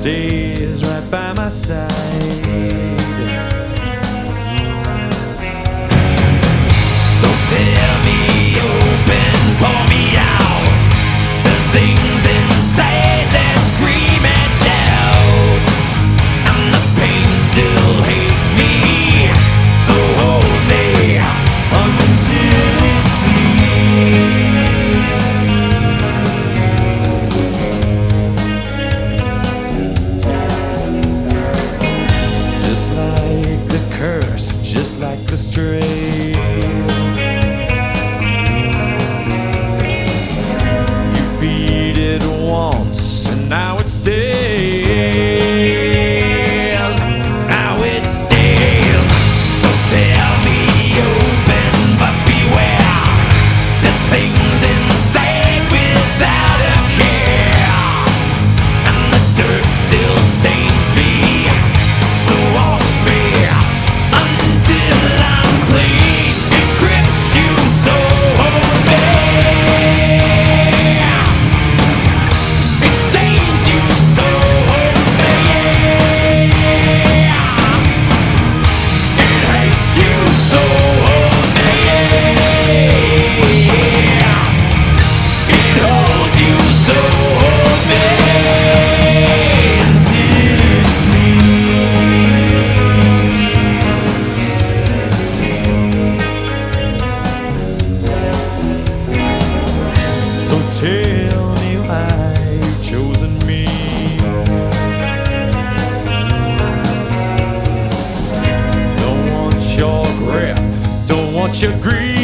stays right by my side. So tell me open, pour me out. There's things inside that scream and shout, and the pain still hates me. So hold me until we sleep. Just like the curse, just like the stray. You feed it once and now it stays. Now it stays. So tell me open, but beware. This thing's inside without a care, and the dirt still stains me. So wash me until I'm clean. It grips you, so hold me. It stains you, so hold me. It hates you, so hold me. It holds you, so hold me until it's me. So tell me why you've chosen me. Don't want your grip, don't want your greed.